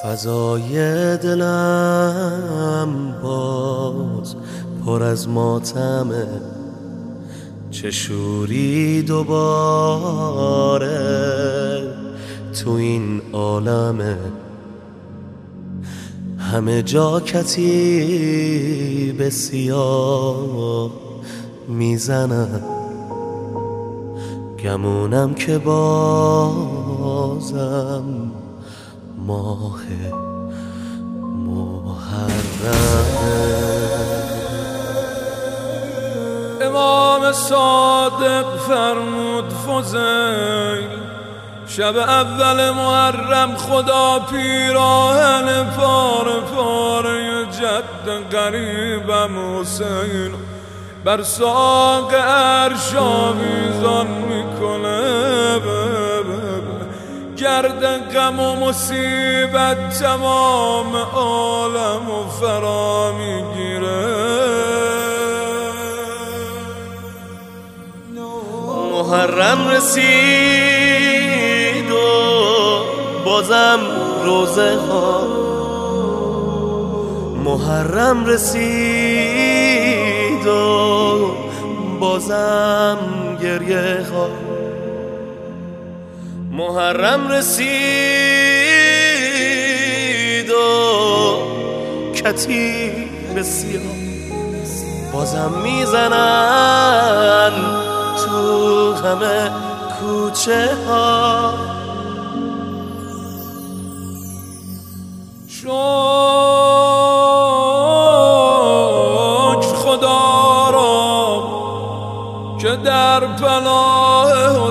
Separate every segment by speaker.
Speaker 1: فضای دلم باز پر از ماتمه، چه شوری دوباره تو این عالمه. همه جا کتیب سیاه میزنم، گمونم که بازم ماه محرمه.
Speaker 2: امام صادق فرمود فضیل شب اول محرم خدا پیراهن پاره پاره جد قریبم حسین بر ساق عرش آویزان میکنه، گرد غم و مصیبت تمام عالم و فرا میگیره.
Speaker 1: محرم رسید و بازم روزه ها، محرم رسید و بازم گریه ها، محرم رسید و کتیب سیاه بازم میزنن تو همه کوچه ها.
Speaker 2: شکر خدا را که در پناه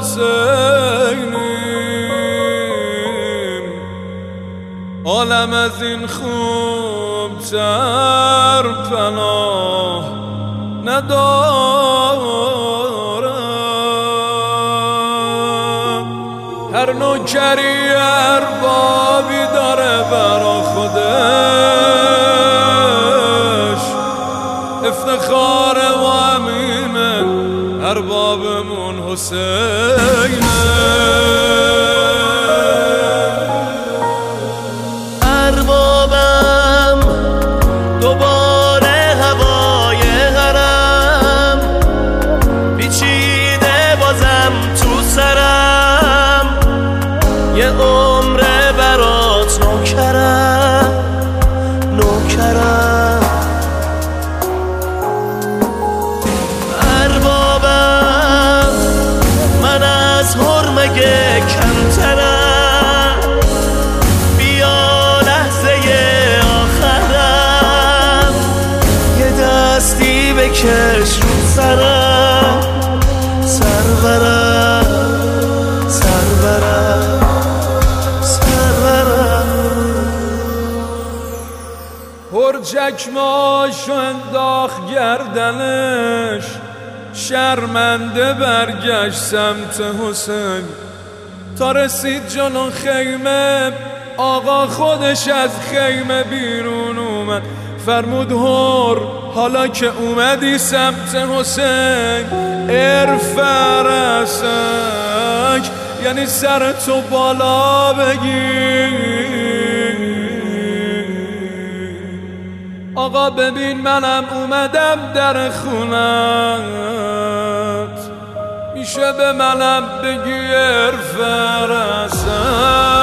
Speaker 2: حسینیم، عالم از این خوبتر پناه نداره. هر نوکری اربابی داره برا خودش، افتخار و امینه اربابمون حسینه.
Speaker 1: اربابم دوباره هوای حرم پیچیده بازم تو سرم، یه عمره برات نوکرم نوکرم. اربابم من از حرمگه کمترم، بیا لحظه آخرم یه دستی بکش رو سرم، سرورم سرورم سرورم.
Speaker 2: پر چکماشو انداخت گردنش، شرمنده برگشت سمت حسین. تا رسید جلو خیمه آقا خودش از خیمه بیرون اومد، فرمود هور حالا که اومدی سمت حسین ارفع رأسک، یعنی سرتو بالا بگیر. آقا ببین منم اومدم در خونت، میشه به منم بگی ارفع رأسک.